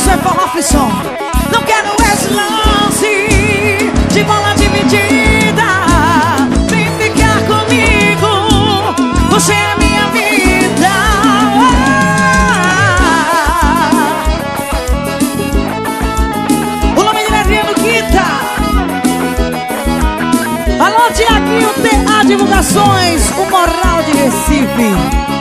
Isso é forró aflição. Não quero esse lance de bola dividida. Vem ficar comigo, você é minha vida. O nome dele é Adriano Quita. Alô, Tiaguinho TA Divulgações, o Moral de Recife.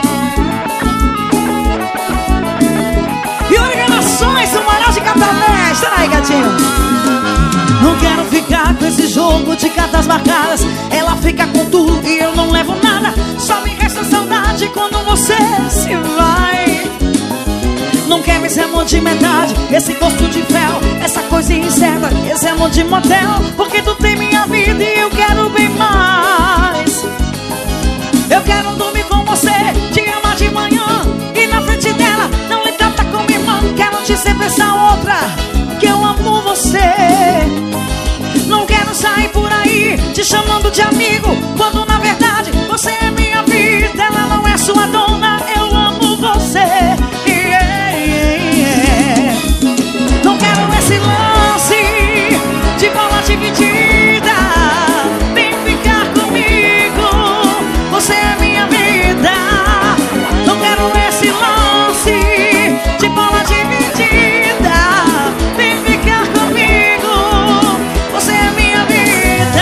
E Organizações, o Moral de Catalé. Está aí, gatinho. Não quero ficar com esse jogo de cartas marcadas. Ela fica com tudo e eu não levo nada. Só me resta saudade quando você se vai. Não quero esse amor de metade, esse gosto de fel, essa coisa incerta, esse amor de motel. Porque tu tem minha vida e eu quero bem mais. Eu quero dormir com você, te amar de manhã e na frente dela não lhe trata como irmã. Quero dizer pra essa outra que eu amo você. Não quero sair por aí te chamando de amigo, quando na verdade você é minha vida. Ela não é sua dona, eu amo você. Não quero esse lance de bola dividida. Vem ficar comigo, você é minha vida. Não quero esse lance de bola dividida. Vem ficar comigo, você é minha vida.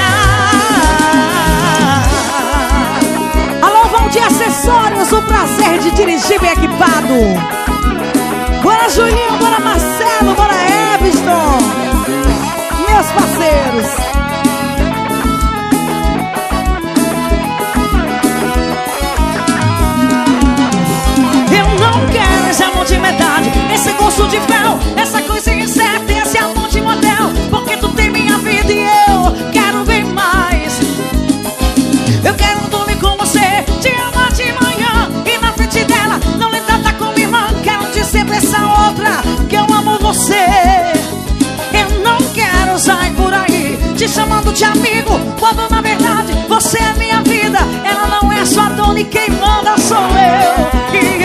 Alô, vão de acessórios, o prazer de dirigir bem equipado. Bora Julinho, bora Marcelo, bora Everton, meus parceiros. Eu não quero esse amor de metade, esse gosto de fel, essa coisa incerta, esse amor de motel. Porque tu tem minha vida e eu quero bem mais. Eu quero dormir com você, te amar de manhã e na frente dela não lhe trata como irmã. Quero dizer pra essa outra que eu amo você. Eu não quero sair por aí te chamando de amigo, quando na verdade você é minha vida. Ela não é sua dona e quem manda sou eu. E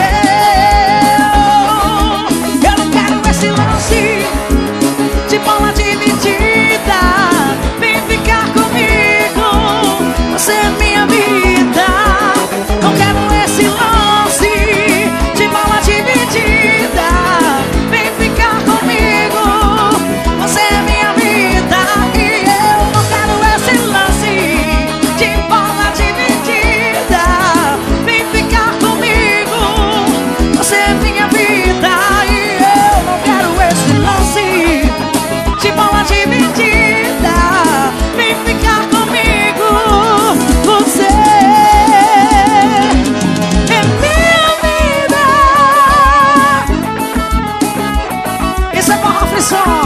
eu não quero esse lance de bola dividida. Vem ficar comigo, você é minha vida. Não quero esse lance de bola dividida. Vem ficar comigo, você é minha vida. E eu não quero esse lance de bola dividida. Vem ficar comigo, você é minha vida. E eu não quero esse lance de bola dividida. Vem ficar comigo, você é minha vida. Isso é forró aflição.